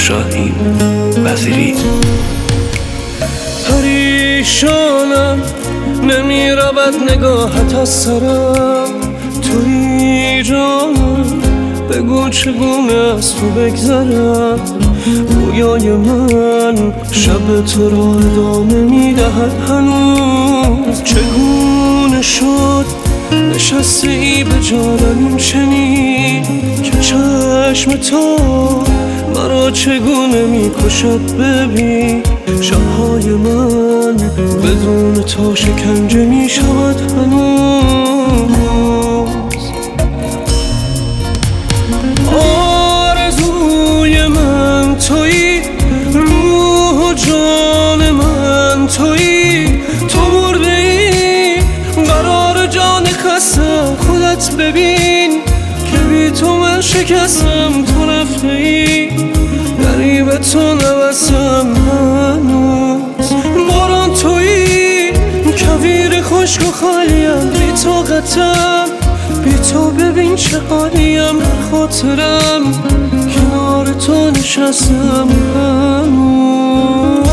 شاهین وزیری. پریشانم نمیرود نگاهت از سرم، تویی جانم بگو چگونه از تو بگذرم. رویای من شب تو را ادامه میدهد هنوز. چگونه شد نشسته ای به جانم چنین که چشم تو مرا چگونه میکشد. ببین شبهای من بدون تو شکنجه میشود هنوز. آرزوی من تویی، روح و جان من تویی. تو مرده ای قرار جان خستم، خودت ببین که بی تو من شکستم. تو رفته ای غریب تو نوستم هنوز. باران تویی کویر خشک و خالیم، بی طاقتم بی تو ببین چه حالیم. خاطرم کنار تو نشستم هنوز.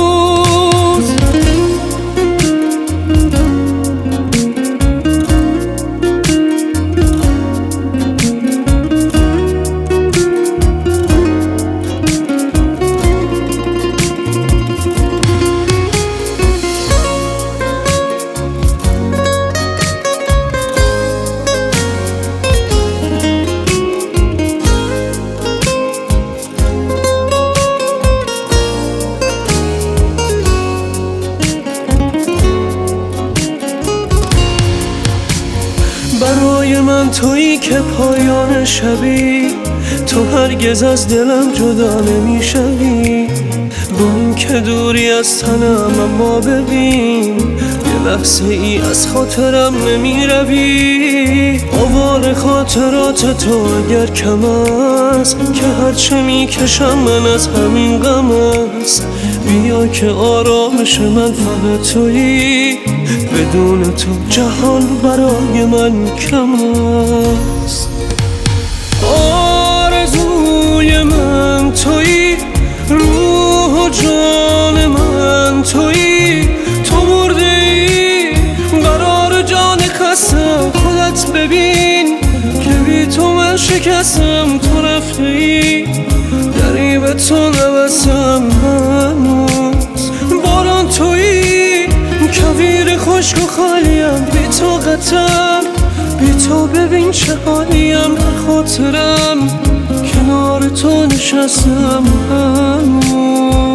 برای من تویی که پایان شبی، تو هرگز از دلم جدا نمیشوی. با این که دوری از تنم اما ببین یه لحظه ای از خاطرم نمیروی. آوار خاطرات تو اگر کم است که هرچه میکشم من از همین غم است. بیا که آرامش من فقط تویی، بدون تو جهان برای من کم است. آرزوی من تویی، روح و جان من تویی. تو مرده ای قرار جان خستم، خودت ببین که بی تو من شکستم. تو رفته ای غریب تو نوستم هنوز. باران تویی کویر خشک و خالیم، بی طاقتم بی تو ببین چه حالیم. خاطرم کنار تو نشستم هنوز.